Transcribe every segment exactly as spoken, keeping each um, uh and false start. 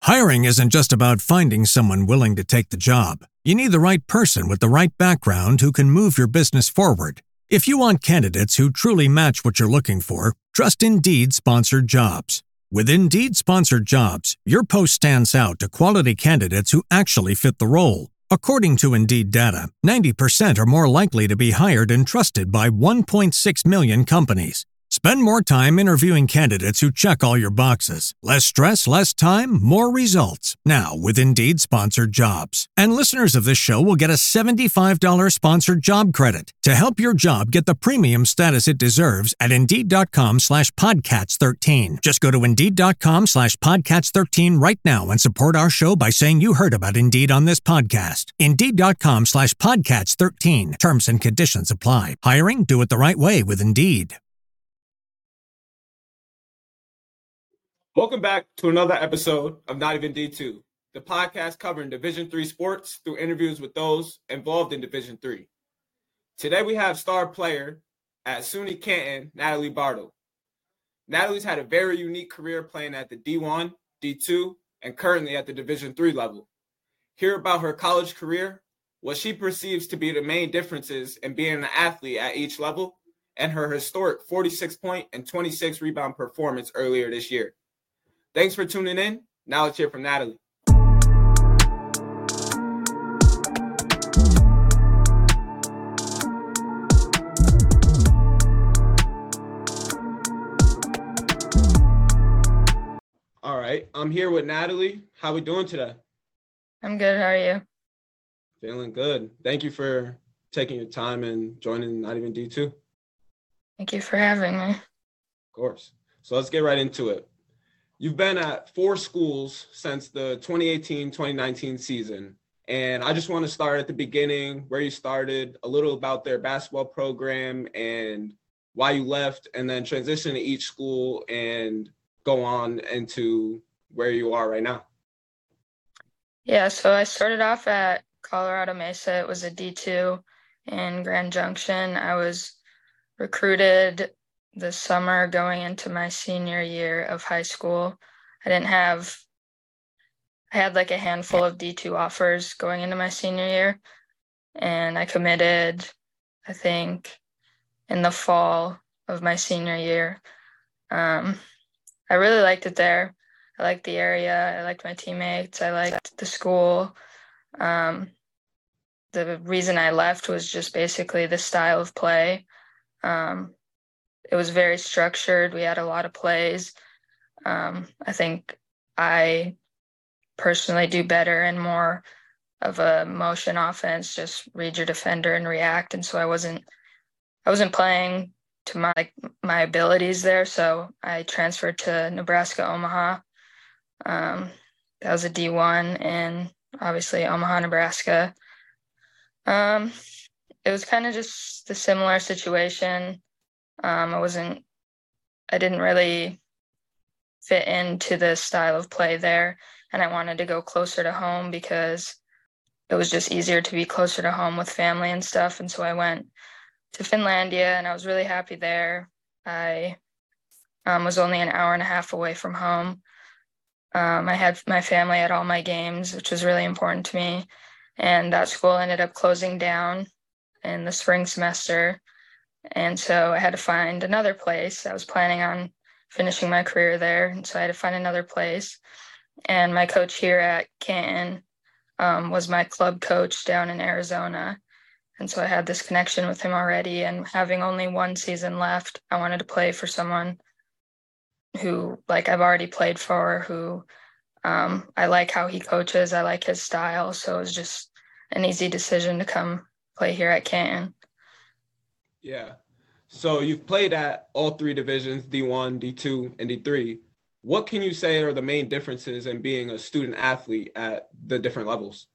Hiring isn't just about finding someone willing to take the job. You need the right person with the right background who can move your business forward. If you want candidates who truly match what you're looking for, trust Indeed Sponsored Jobs. With Indeed Sponsored Jobs, your post stands out to quality candidates who actually fit the role. According to Indeed data, ninety percent are more likely to be hired and trusted by one point six million companies. Spend more time interviewing candidates who check all your boxes. Less stress, less time, more results. Now with Indeed Sponsored Jobs. And listeners of this show will get a seventy-five dollars sponsored job credit to help your job get the premium status it deserves at Indeed.com slash Podcats13. Just go to Indeed.com slash Podcats13 right now and support our show by saying you heard about Indeed on this podcast. Indeed.com slash Podcats13. Terms and conditions apply. Hiring? Do it the right way with Indeed. Welcome back to another episode of Not Even D two, the podcast covering Division three sports through interviews with those involved in Division three. Today we have star player at SUNY Canton, Natalie Bartle. Natalie's had a very unique career playing at the D one, D two, and currently at the Division three level. Hear about her college career, what she perceives to be the main differences in being an athlete at each level, and her historic forty-six point and twenty-six rebound performance earlier this year. Thanks for tuning in. Now let's hear from Natalie. All right, I'm here with Natalie. How we doing today? I'm good. How are you? Feeling good. Thank you for taking your time and joining Not Even D two. Thank you for having me. Of course. So let's get right into it. You've been at four schools since the twenty eighteen twenty nineteen season, and I just want to start at the beginning, where you started, a little about their basketball program and why you left, and then transition to each school and go on into where you are right now. Yeah, so I started off at Colorado Mesa. It was a D two in Grand Junction. I was recruited this summer going into my senior year of high school. I didn't have, I had like a handful of D two offers going into my senior year, and I committed, I think, in the fall of my senior year. Um, I really liked it there. I liked the area. I liked my teammates. I liked the school. Um, the reason I left was just basically the style of play. Um, It was very structured. We had a lot of plays. Um, I think I personally do better in more of a motion offense, just read your defender and react. And so I wasn't, I wasn't playing to my like my abilities there. So I transferred to Nebraska Omaha. Um, that was a D one in obviously Omaha, Nebraska. Um, it was kind of just the similar situation. Um, I wasn't, I didn't really fit into the style of play there, and I wanted to go closer to home because it was just easier to be closer to home with family and stuff. And so I went to Finlandia, and I was really happy there. I um, was only an hour and a half away from home. Um, I had my family at all my games, which was really important to me. And that school ended up closing down in the spring semester. And so I had to find another place. I was planning on finishing my career there, and so I had to find another place. And my coach here at Canton um, was my club coach down in Arizona. And so I had this connection with him already. And having only one season left, I wanted to play for someone who, like, I've already played for, who um, I like how he coaches. I like his style. So it was just an easy decision to come play here at Canton. Yeah. So you've played at all three divisions, D one, D two, and D three. What can you say are the main differences in being a student athlete at the different levels?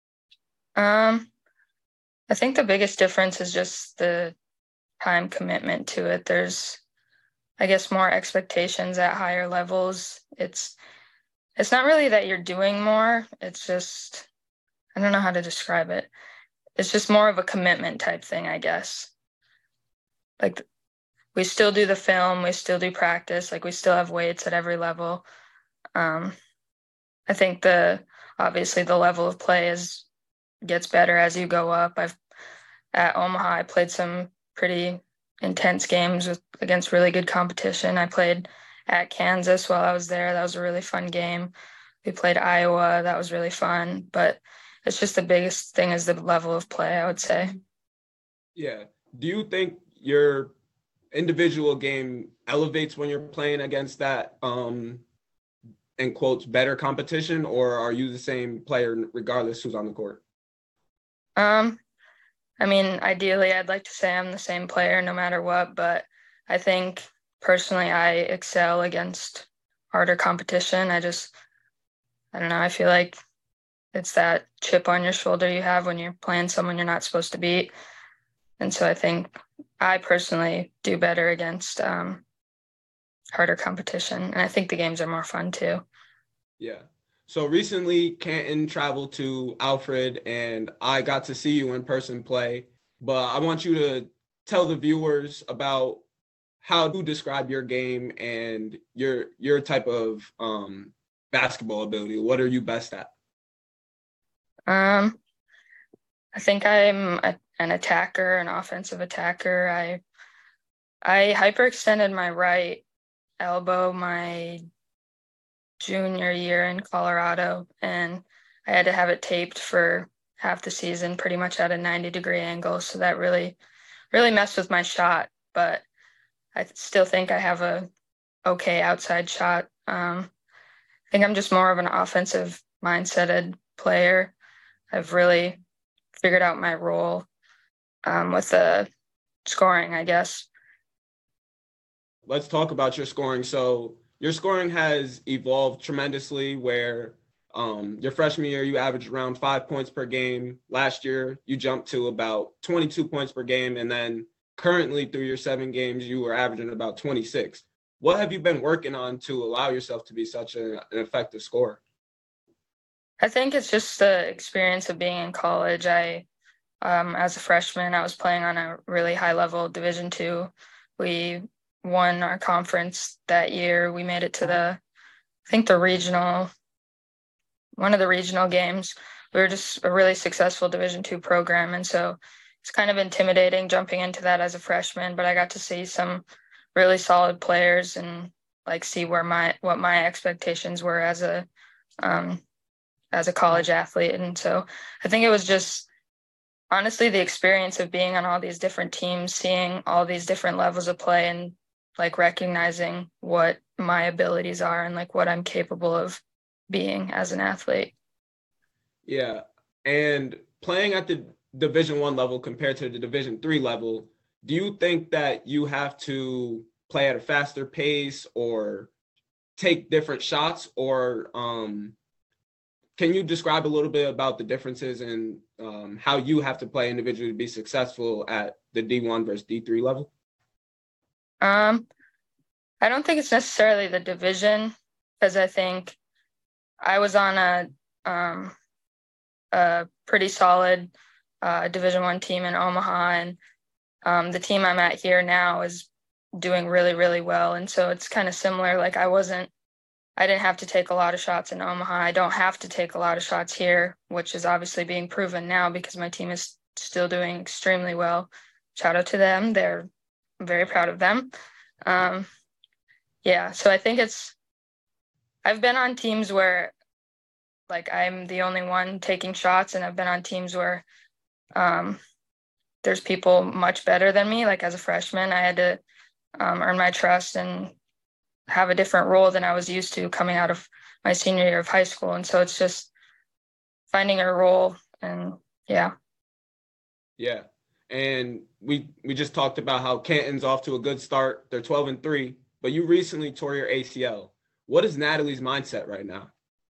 Um, I think the biggest difference is just the time commitment to it. There's, I guess, more expectations at higher levels. It's, it's not really that you're doing more. It's just, I don't know how to describe it. It's just more of a commitment type thing, I guess. Like, we still do the film, we still do practice, like we still have weights at every level. Um, I think the obviously the level of play is gets better as you go up. I've at Omaha, I played some pretty intense games with against really good competition. I played at Kansas while I was there. That was a really fun game. We played Iowa. That was really fun. But it's just the biggest thing is the level of play, I would say. Yeah. Do you think your individual game elevates when you're playing against that, um, in quotes, better competition, or are you the same player regardless who's on the court? Um, I mean, ideally, I'd like to say I'm the same player no matter what, but I think personally I excel against harder competition. I just, I don't know, I feel like it's that chip on your shoulder you have when you're playing someone you're not supposed to beat. And so I think I personally do better against um, harder competition. And I think the games are more fun too. Yeah. So recently, Canton traveled to Alfred, and I got to see you in person play. But I want you to tell the viewers about how to describe your game and your your type of um, basketball ability. What are you best at? Um, I think I'm a, an attacker, an offensive attacker. I I hyperextended my right elbow my junior year in Colorado, and I had to have it taped for half the season, pretty much at a ninety degree angle. So that really, really messed with my shot, but I still think I have a okay outside shot. Um, I think I'm just more of an offensive mindseted player. I've really figured out my role um, with the scoring, I guess. Let's talk about your scoring. So your scoring has evolved tremendously where um, your freshman year, you averaged around five points per game. Last year, you jumped to about twenty-two points per game. And then currently through your seven games, you were averaging about twenty-six. What have you been working on to allow yourself to be such a, an effective scorer? I think it's just the experience of being in college. I, um, as a freshman, I was playing on a really high level Division two. We won our conference that year. We made it to the, I think the regional, one of the regional games. We were just a really successful Division two program. And so it's kind of intimidating jumping into that as a freshman, but I got to see some really solid players and like see where my, what my expectations were as a, um, as a college athlete. And so I think it was just honestly the experience of being on all these different teams, seeing all these different levels of play and like recognizing what my abilities are and like what I'm capable of being as an athlete. Yeah. And playing at the Division One level compared to the Division Three level, do you think that you have to play at a faster pace or take different shots, or um, can you describe a little bit about the differences and um, how you have to play individually to be successful at the D one versus D three level? Um, I don't think it's necessarily the division, because I think I was on a um, a pretty solid uh, Division One team in Omaha, and um, the team I'm at here now is doing really, really well. And so it's kind of similar. Like I wasn't, I didn't have to take a lot of shots in Omaha. I don't have to take a lot of shots here, which is obviously being proven now because my team is still doing extremely well. Shout out to them. They're I'm very proud of them. Um, yeah, so I think it's, I've been on teams where like I'm the only one taking shots, and I've been on teams where um, there's people much better than me. Like as a freshman, I had to um, earn my trust and have a different role than I was used to coming out of my senior year of high school. And so it's just finding a role, and yeah. Yeah. And we we just talked about how Canton's off to a good start. They're twelve and three, but you recently tore your A C L. What is Natalie's mindset right now?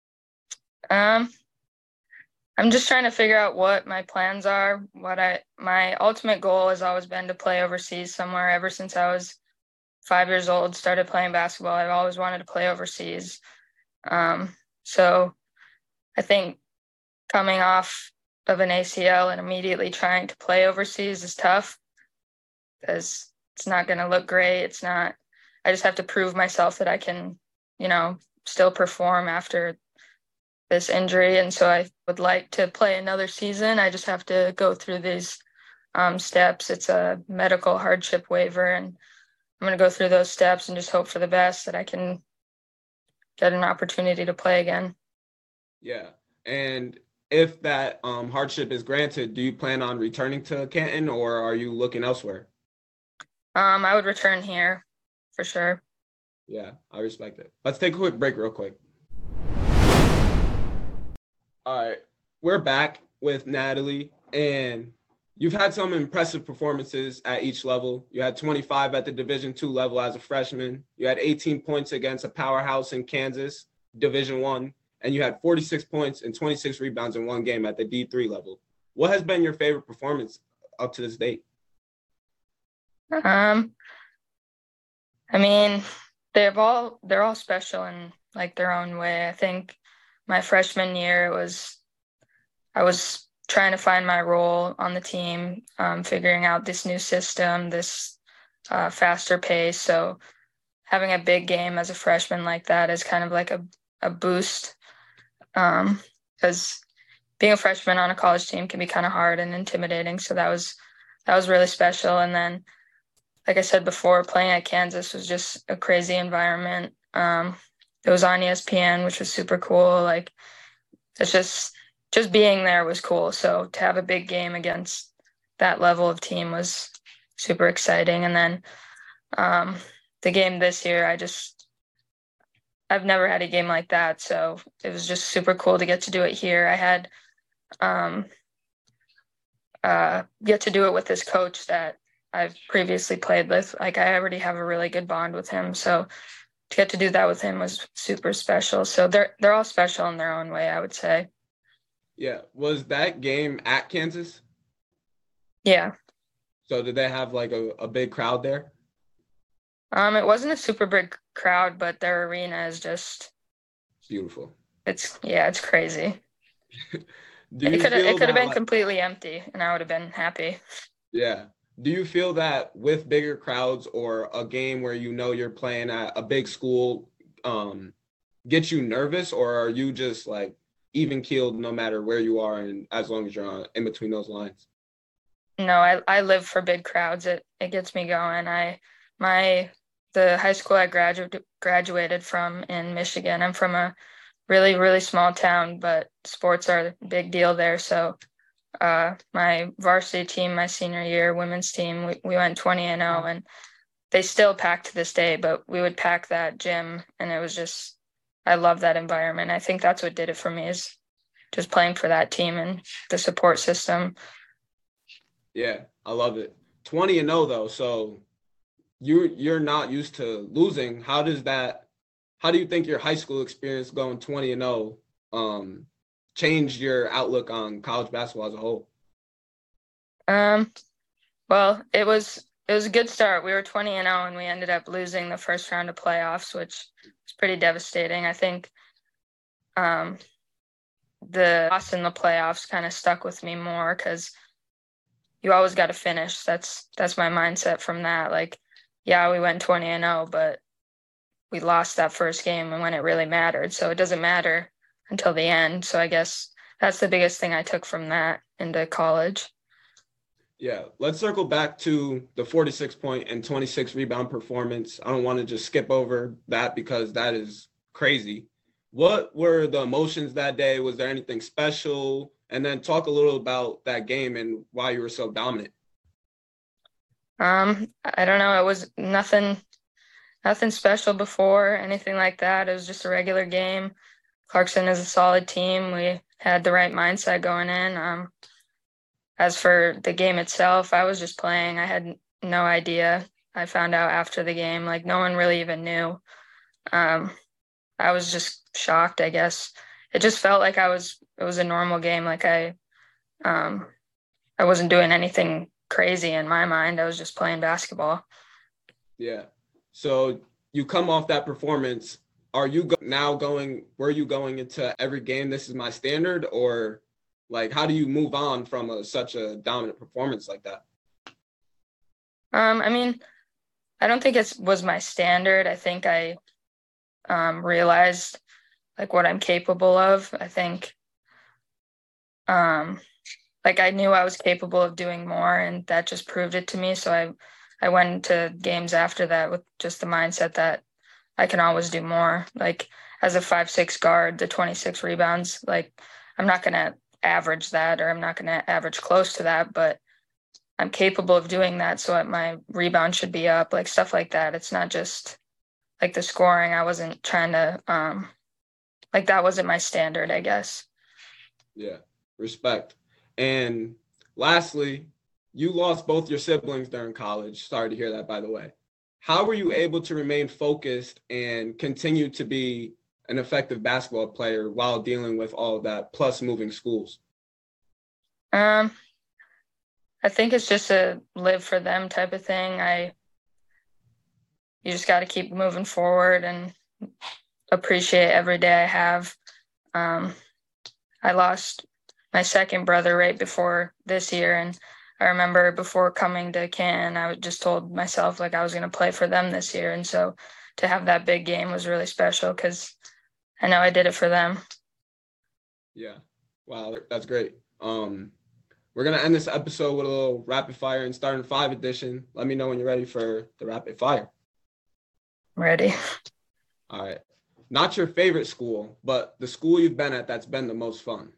Um, I'm just trying to figure out what my plans are. What I my ultimate goal has always been to play overseas somewhere. Ever since I was five years old, started playing basketball, I've always wanted to play overseas. Um, so I think coming off of an A C L and immediately trying to play overseas is tough because it's not going to look great. It's not, I just have to prove myself that I can, you know, still perform after this injury, and so I would like to play another season. I just have to go through these um, steps. It's a medical hardship waiver, and I'm going to go through those steps and just hope for the best that I can get an opportunity to play again. Yeah. And if that um, hardship is granted, do you plan on returning to Canton, or are you looking elsewhere? Um, I would return here for sure. Yeah, I respect it. Let's take a quick break real quick. All right, we're back with Natalie, and you've had some impressive performances at each level. You had twenty-five at the Division two level as a freshman. You had eighteen points against a powerhouse in Kansas, Division one, and you had forty-six points and twenty-six rebounds in one game at the D three level. What has been your favorite performance up to this date? Um, I mean, they've all they're all special in like their own way. I think my freshman year it was I was trying to find my role on the team, um, figuring out this new system, this uh, faster pace. So having a big game as a freshman like that is kind of like a, a boost, um, because being a freshman on a college team can be kind of hard and intimidating. So that was that was really special. And then, like I said before, playing at Kansas was just a crazy environment. Um, it was on E S P N, which was super cool. Like it's just just being there was cool. So to have a big game against that level of team was super exciting. And then um, the game this year, I just I've never had a game like that. So it was just super cool to get to do it here. I had um, uh, get to do it with this coach that I've previously played with. Like I already have a really good bond with him. So to get to do that with him was super special. So they're they're all special in their own way, I would say. Yeah. Was that game at Kansas? Yeah. So did they have like a, a big crowd there? Um, it wasn't a super big crowd, but their arena is just beautiful. It's yeah, it's crazy. Do you it could it could have been like, completely empty, and I would have been happy. Yeah. Do you feel that with bigger crowds or a game where you know you're playing at a big school, um, get you nervous, or are you just like even keeled no matter where you are and as long as you're on in between those lines? No, I I live for big crowds. It it gets me going. I my the high school I graduated graduated from in Michigan. I'm from a really, really small town, but sports are a big deal there. So uh, my varsity team, my senior year, women's team, we, we went twenty and oh, and they still pack to this day, but we would pack that gym, and it was just, I love that environment. I think that's what did it for me, is just playing for that team and the support system. Yeah, I love it. twenty and oh though, so you you're not used to losing. How does that how do you think your high school experience going twenty and oh um changed your outlook on college basketball as a whole? Um well, it was it was a good start. We were twenty and oh, and we ended up losing the first round of playoffs, which was pretty devastating. I think um the loss in the playoffs kind of stuck with me more because you always got to finish. That's that's my mindset from that. Like, yeah, we went twenty and oh, but we lost that first game and when it really mattered. So it doesn't matter until the end. So I guess that's the biggest thing I took from that into college. Yeah, let's circle back to the forty-six point and twenty-six rebound performance. I don't want to just skip over that because that is crazy. What were the emotions that day? Was there anything special? And then talk a little about that game and why you were so dominant. Um, I don't know. It was nothing, nothing special before, anything like that. It was just a regular game. Clarkson is a solid team. We had the right mindset going in. Um, as for the game itself, I was just playing. I had no idea. I found out after the game, like no one really even knew. Um, I was just shocked, I guess. It just felt like I was, it was a normal game. Like I, um, I wasn't doing anything crazy in my mind. I was just playing basketball. Yeah. So you come off that performance. Are you go- now going, were you going into every game, this is my standard, or like, how do you move on from a, such a dominant performance like that? Um, I mean, I don't think it was my standard. I think I um, realized like what I'm capable of. I think, um, like I knew I was capable of doing more, and that just proved it to me. So I, I went into games after that with just the mindset that I can always do more. Like as a five six guard, the twenty-six rebounds, like I'm not going to average that, or I'm not going to average close to that, but I'm capable of doing that. So my rebound should be up, like stuff like that. It's not just like the scoring. I wasn't trying to, um, like that wasn't my standard, I guess. Yeah, respect. And lastly, you lost both your siblings during college. Sorry to hear that, by the way. How were you able to remain focused and continue to be an effective basketball player while dealing with all of that, plus moving schools? Um, I think it's just a live for them type of thing. I, you just got to keep moving forward and appreciate every day I have. Um, I lost my second brother right before this year, and I remember before coming to Canton, I just told myself like I was going to play for them this year. And so to have that big game was really special because I know I did it for them. Yeah. Wow, that's great. Um, we're going to end this episode with a little rapid fire and starting five edition. Let me know when you're ready for the rapid fire. Ready. All right. Not your favorite school, but the school you've been at that's been the most fun.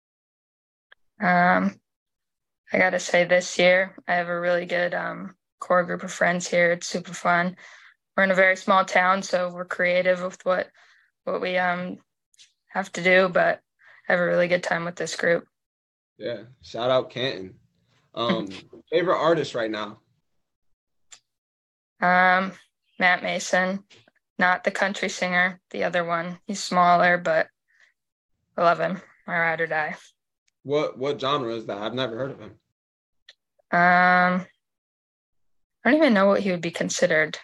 Um, I got to say this year, I have a really good um, core group of friends here. It's super fun. We're in a very small town, so we're creative with what what we um have to do, but I have a really good time with this group. Yeah, shout out Canton. Um, favorite artist right now? Um, Matt Mason, not the country singer, the other one. He's smaller, but I love him. My ride or die. What what genre is that? I've never heard of him. Um, I don't even know what he would be considered.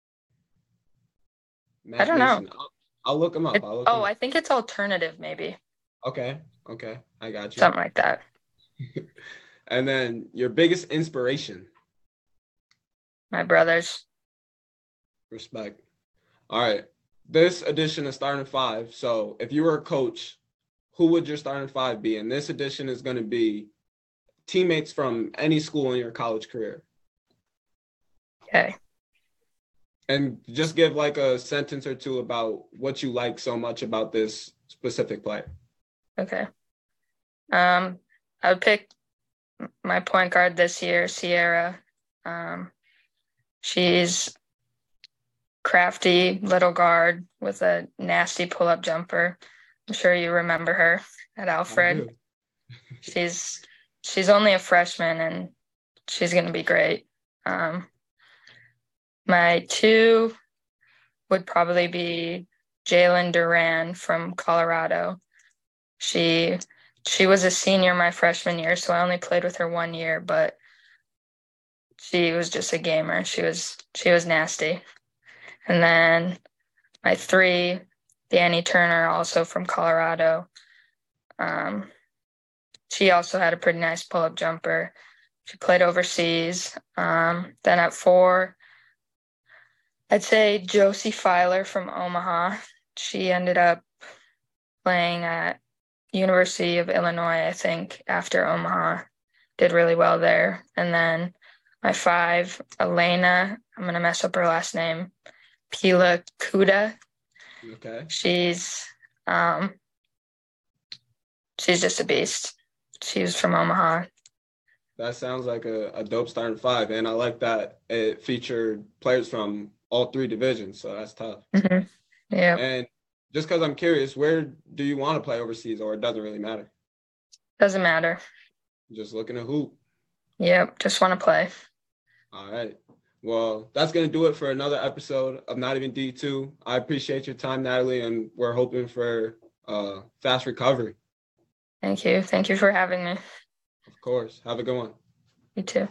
Matt I don't Mason. know. I'll, I'll look him up. It, I'll look oh, him I up. think it's alternative, maybe. Okay, okay, I got you. Something like that. And then your biggest inspiration? My brothers. Respect. All right. This edition is starting five. So if you were a coach, who would your starting five be? And this edition is going to be teammates from any school in your college career. Okay. And just give like a sentence or two about what you like so much about this specific player. Okay. Um, I would pick my point guard this year, Sierra. Um, she's crafty little guard with a nasty pull-up jumper. I'm sure you remember her at Alfred. she's she's only a freshman, and she's going to be great. Um, my two would probably be Jalen Duran from Colorado. She she was a senior my freshman year, so I only played with her one year, but she was just a gamer. She was she was nasty. And then my three, Danny Turner, also from Colorado. Um, she also had a pretty nice pull-up jumper. She played overseas. Um, then at four, I'd say Josie Filer from Omaha. She ended up playing at University of Illinois, I think, after Omaha. Did really well there. And then my five, Elena, I'm going to mess up her last name, Pila Kuda. Okay. She's um she's just a beast. She's from Omaha. That sounds like a, a dope starting five, and I like that it featured players from all three divisions, so that's tough. Mm-hmm. Yeah. And just because I'm curious, where do you want to play overseas, or it doesn't really matter? Doesn't matter. Just looking to hoop. Yep, just want to play. All right. Well, that's going to do it for another episode of Not Even D two. I appreciate your time, Natalie, and we're hoping for uh, fast recovery. Thank you. Thank you for having me. Of course. Have a good one. You too.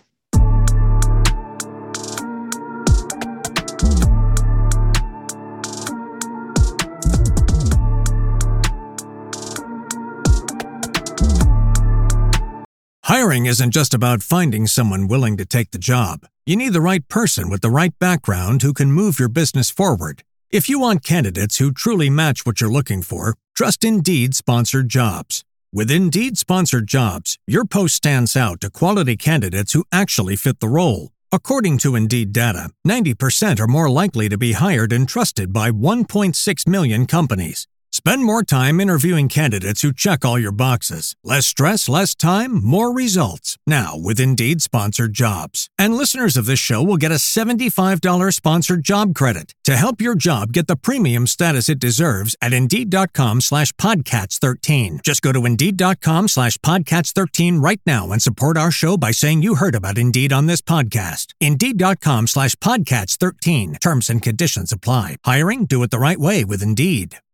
Hiring isn't just about finding someone willing to take the job. You need the right person with the right background who can move your business forward. If you want candidates who truly match what you're looking for, trust Indeed Sponsored Jobs. With Indeed Sponsored Jobs, your post stands out to quality candidates who actually fit the role. According to Indeed data, ninety percent are more likely to be hired and trusted by one point six million companies. Spend more time interviewing candidates who check all your boxes. Less stress, less time, more results. Now with Indeed Sponsored Jobs. And listeners of this show will get a seventy-five dollars sponsored job credit to help your job get the premium status it deserves at Indeed.com slash Podcats 13. Just go to Indeed.com slash Podcats 13 right now and support our show by saying you heard about Indeed on this podcast. Indeed.com slash Podcats 13. Terms and conditions apply. Hiring? Do it the right way with Indeed.